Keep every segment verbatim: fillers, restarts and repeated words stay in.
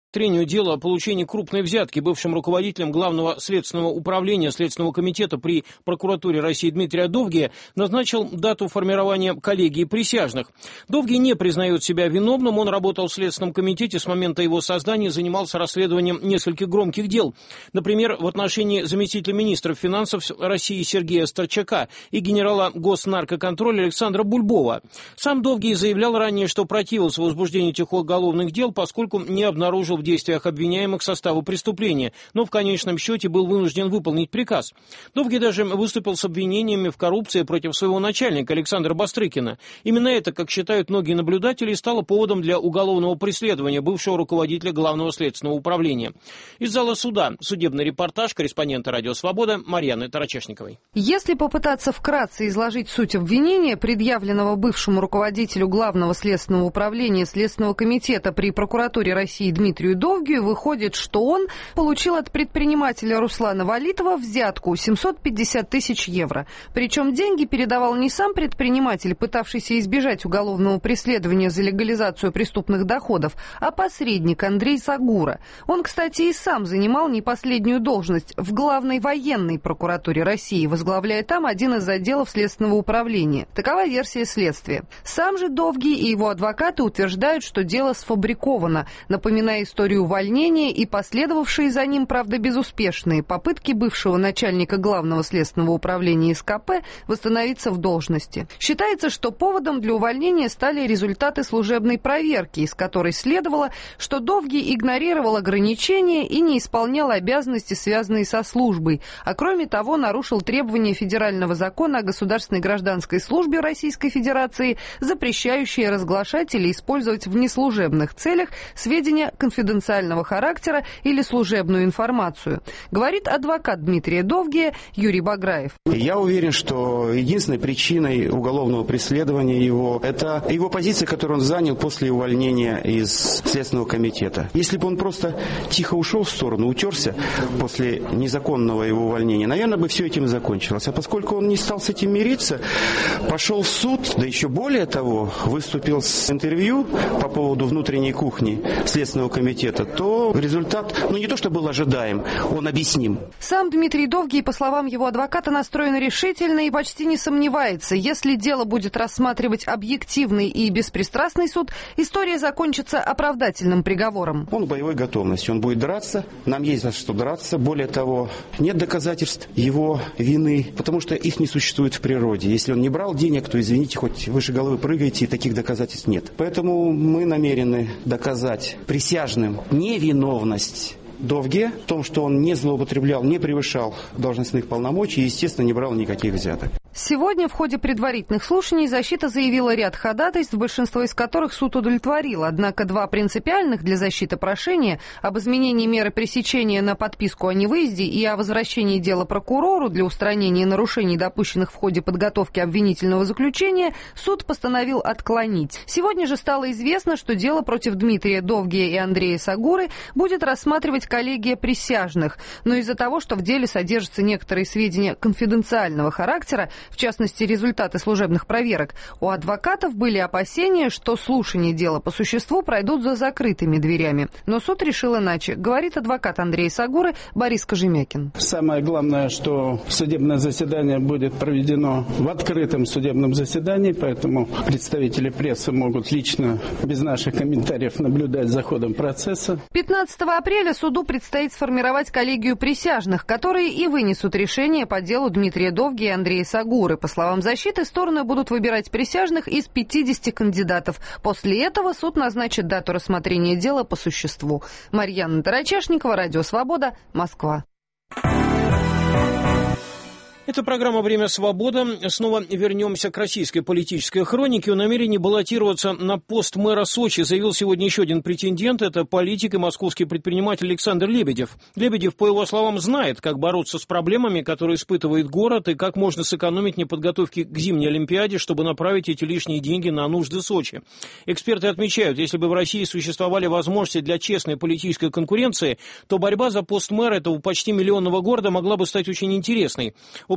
Трению дела о получении крупной взятки бывшим руководителем Главного следственного управления Следственного комитета при прокуратуре России Дмитрия Довгия назначил дату формирования коллегии присяжных. Довгий не признает себя виновным, он работал в Следственном комитете с момента его создания и занимался расследованием нескольких громких дел. Например, в отношении заместителя министра финансов России Сергея Старчака и генерала госнаркоконтроля Александра Бульбова. Сам Довгий заявлял ранее, что противился возбуждению этих уголовных дел, поскольку не обнаружил в действиях обвиняемых состава преступления, но в конечном счете был вынужден выполнить приказ. Довгий даже выступил с обвинениями в коррупции против своего начальника Александра Бастрыкина. Именно это, как считают многие наблюдатели, стало поводом для уголовного преследования бывшего руководителя Главного следственного управления. Из зала суда судебный репортаж корреспондента «Радио Свобода» Марьяны Тарачешниковой. Если попытаться вкратце изложить суть обвинения, предъявленного бывшему руководителю Главного следственного управления Следственного комитета при прокуратуре России Дмитрию Довгию, выходит, что он получил от предпринимателя Руслана Валитова взятку семьсот пятьдесят тысяч евро. Причем деньги передавал не сам предприниматель, пытавшийся избежать уголовного преследования за легализацию преступных доходов, а посредник Андрей Сагура. Он, кстати, и сам занимал не последнюю должность в Главной военной прокуратуре России, возглавляя там один из отделов Следственного управления. Такова версия следствия. Сам же Довгий и его адвокаты утверждают, что дело сфабриковано, напоминая историю увольнения и последовавшие за ним, правда, безуспешные попытки бывшего начальника Главного следственного управления СКП восстановиться в должности. Считается, что поводом для увольнения стали результаты служебной проверки, из которой следовало, что Довгий игнорировал ограничения и не исполнял обязанности, связанные со службой, а кроме того нарушил требования федерального закона о государственной гражданской службе Российской Федерации, запрещающие разглашать или использовать в неслужебных целях сведения конфиденциального характера или служебную информацию, говорит адвокат Дмитрия Довгия Юрий Баграев. Я уверен, что единственной причиной уголовного преследования его – это его позиция, которую он занял после увольнения из Следственного комитета. Если бы он просто тихо ушел в сторону, утерся после незаконного его увольнения, наверное, бы все этим и закончилось. А поскольку он не стал с этим мириться, пошел в суд, да еще более того, выступил с интервью по поводу внутренней кухни Следственного комитета, то результат, ну не то что был ожидаем, он объясним. Сам Дмитрий Довгий, по словам его адвоката, настроен решительно и почти не сомневается. Если дело будет рассматривать объективный и беспристрастный суд, история закончится оправдательным приговором. Он в боевой готовности, он будет драться, нам есть за что драться. Более того, нет доказательств его вины, потому что их не существует в природе. Если он не брал денег, то, извините, хоть выше головы прыгайте, и таких доказательств нет. Поэтому мы намерены доказать присяжным невиновность Довгия в том, что он не злоупотреблял, не превышал должностных полномочий и, естественно, не брал никаких взяток. Сегодня в ходе предварительных слушаний защита заявила ряд ходатайств, большинство из которых суд удовлетворил. Однако два принципиальных для защиты прошения об изменении меры пресечения на подписку о невыезде и о возвращении дела прокурору для устранения нарушений, допущенных в ходе подготовки обвинительного заключения, суд постановил отклонить. Сегодня же стало известно, что дело против Дмитрия Довгия и Андрея Сагуры будет рассматривать коллегия присяжных. Но из-за того, что в деле содержатся некоторые сведения конфиденциального характера, в частности, результаты служебных проверок, у адвокатов были опасения, что слушания дела по существу пройдут за закрытыми дверями. Но суд решил иначе, говорит адвокат Андрея Сагуры Борис Кожемякин. Самое главное, что судебное заседание будет проведено в открытом судебном заседании, поэтому представители прессы могут лично, без наших комментариев, наблюдать за ходом процесса. пятнадцатого апреля суду предстоит сформировать коллегию присяжных, которые и вынесут решение по делу Дмитрия Довгия и Андрея Сагуры. По словам защиты, стороны будут выбирать присяжных из пятидесяти кандидатов. После этого суд назначит дату рассмотрения дела по существу. Марьяна Тарачешникова, Радио Свобода, Москва. Это программа «Время свободы». Снова вернемся к российской политической хронике. О намерении баллотироваться на пост мэра Сочи заявил сегодня еще один претендент. Это политик и московский предприниматель Александр Лебедев. Лебедев, по его словам, знает, как бороться с проблемами, которые испытывает город, и как можно сэкономить на подготовке к зимней Олимпиаде, чтобы направить эти лишние деньги на нужды Сочи. Эксперты отмечают, если бы в России существовали возможности для честной политической конкуренции, то борьба за пост мэра этого почти миллионного города могла бы стать очень интересной.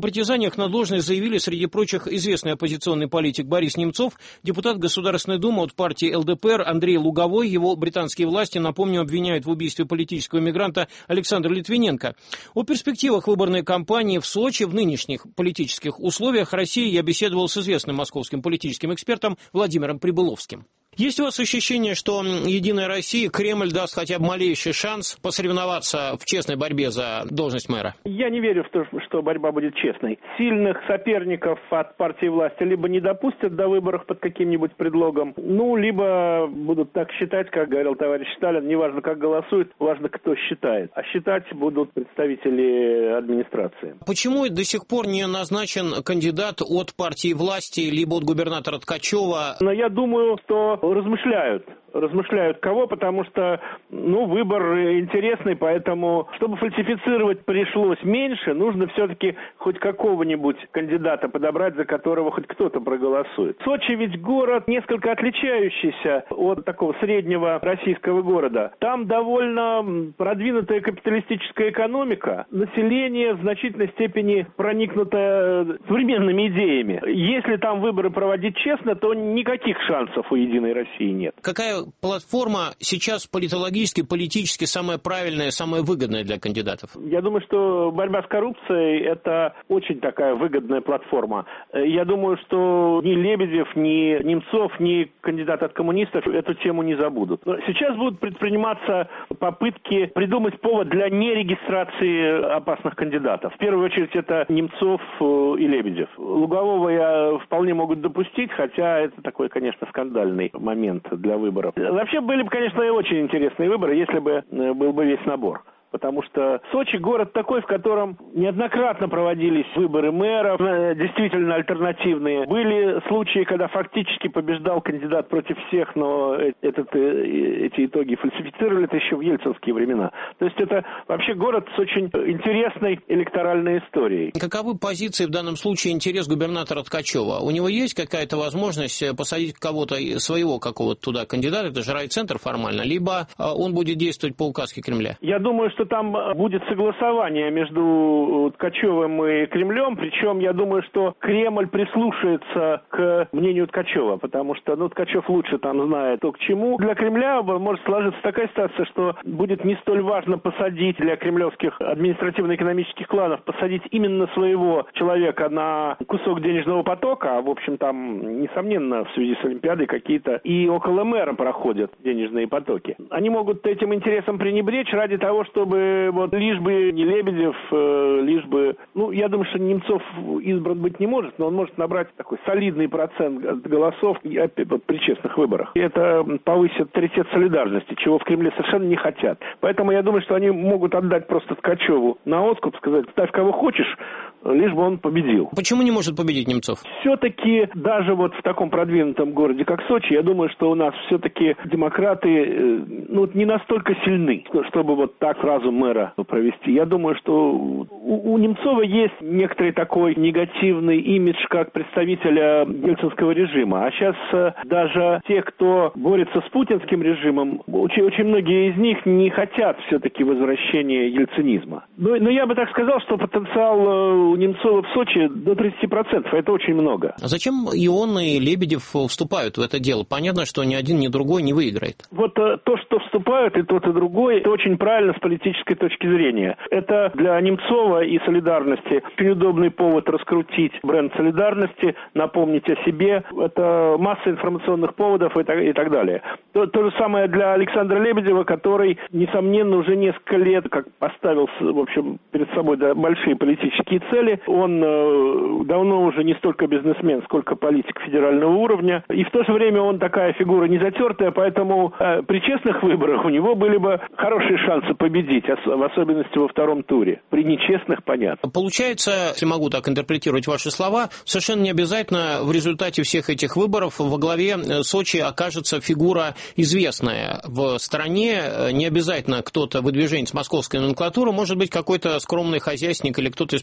притязаниях на должность заявили, среди прочих, известный оппозиционный политик Борис Немцов, депутат Государственной Думы от партии эл дэ пэ эр Андрей Луговой. Его британские власти, напомню, обвиняют в убийстве политического мигранта Александра Литвиненко. О перспективах выборной кампании в Сочи в нынешних политических условиях России я беседовал с известным московским политическим экспертом Владимиром Прибыловским. Есть у вас ощущение, что «Единая Россия», Кремль даст хотя бы малейший шанс посоревноваться в честной борьбе за должность мэра? Я не верю в то, что борьба будет честной. Сильных соперников от партии власти либо не допустят до выборов под каким-нибудь предлогом, ну, либо будут так считать, как говорил товарищ Сталин, неважно, как голосуют, важно, кто считает. А считать будут представители администрации. Почему до сих пор не назначен кандидат от партии власти, либо от губернатора Ткачева? Но я думаю, что размышляют. Размышляют кого, потому что, ну, выбор интересный, поэтому, чтобы фальсифицировать пришлось меньше, нужно все-таки хоть какого-нибудь кандидата подобрать, за которого хоть кто-то проголосует. Сочи ведь город несколько отличающийся от такого среднего российского города. Там довольно продвинутая капиталистическая экономика, население в значительной степени проникнуто современными идеями. Если там выборы проводить честно, то никаких шансов у «Единой России» нет. Какая платформа сейчас политологически, политически самая правильная, самая выгодная для кандидатов? Я думаю, что борьба с коррупцией – это очень такая выгодная платформа. Я думаю, что ни Лебедев, ни Немцов, ни кандидат от коммунистов эту тему не забудут. Но сейчас будут предприниматься попытки придумать повод для нерегистрации опасных кандидатов. В первую очередь это Немцов и Лебедев. Лугового я вполне могут допустить, хотя это такой, конечно, скандальный момент для выборов. Вообще были бы, конечно, и очень интересные выборы, если бы был бы весь набор. Потому что Сочи город такой, в котором неоднократно проводились выборы мэров, действительно альтернативные. Были случаи, когда фактически побеждал кандидат против всех, но этот, эти итоги фальсифицировали, это еще в ельцинские времена. То есть это вообще город с очень интересной электоральной историей. Каковы позиции в данном случае, интерес губернатора Ткачева? У него есть какая-то возможность посадить кого-то своего какого-то туда кандидата, это же райцентр формально, либо он будет действовать по указке Кремля? Я думаю, что там будет согласование между Ткачевым и Кремлем, причем я думаю, что Кремль прислушается к мнению Ткачева, потому что, ну, Ткачев лучше там знает то к чему. Для Кремля может сложиться такая ситуация, что будет не столь важно посадить для кремлевских административно-экономических кланов, посадить именно своего человека на кусок денежного потока, а в общем там, несомненно, в связи с Олимпиадой какие-то и около мэра проходят денежные потоки. Они могут этим интересом пренебречь ради того, чтобы вот лишь бы не Лебедев, э, лишь бы... Ну, я думаю, что Немцов избран быть не может, но он может набрать такой солидный процент голосов вот, при честных выборах. И это повысит авторитет солидарности, чего в Кремле совершенно не хотят. Поэтому я думаю, что они могут отдать просто Ткачеву на откуп, сказать, ставь кого хочешь, лишь бы он победил. Почему не может победить Немцов? Все-таки даже вот в таком продвинутом городе, как Сочи, я думаю, что у нас все-таки демократы ну, не настолько сильны, чтобы вот так сразу мэра провести. Я думаю, что у, у Немцова есть некоторый такой негативный имидж как представителя ельцинского режима. А сейчас даже те, кто борется с путинским режимом, очень, очень многие из них не хотят все-таки возвращения ельцинизма. Но, но я бы так сказал, что потенциал у Немцова в Сочи до тридцати процентов. Это очень много. А зачем и он, и Лебедев вступают в это дело? Понятно, что ни один, ни другой не выиграет. Вот то, что вступают и тот, и другой, это очень правильно с политической точки зрения. Это для Немцова и солидарности очень удобный повод раскрутить бренд солидарности, напомнить о себе. Это масса информационных поводов и так, и так далее. То, то же самое для Александра Лебедева, который, несомненно, уже несколько лет как поставил, в общем, перед собой да, большие политические цели. Он э, давно уже не столько бизнесмен, сколько политик федерального уровня. И в то же время он такая фигура не затертая, поэтому э, при честных выборах у него были бы хорошие шансы победить, в особенности во втором туре. При нечестных, понятно. Получается, если могу так интерпретировать ваши слова, совершенно не обязательно в результате всех этих выборов во главе Сочи окажется фигура известная в стране. Не обязательно кто-то выдвиженец московской номенклатуры, может быть какой-то скромный хозяйственник или кто-то из представителей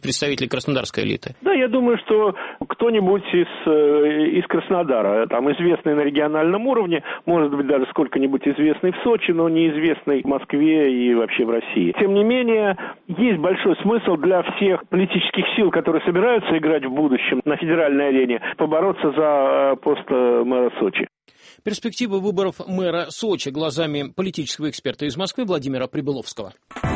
этой краснодарской элиты? Да, я думаю, что кто-нибудь из, из Краснодара, там известный на региональном уровне, может быть, даже сколько-нибудь известный в Сочи, но неизвестный в Москве и вообще в России. Тем не менее, есть большой смысл для всех политических сил, которые собираются играть в будущем на федеральной арене, побороться за пост мэра Сочи. Перспективы выборов мэра Сочи глазами политического эксперта из Москвы Владимира Прибыловского.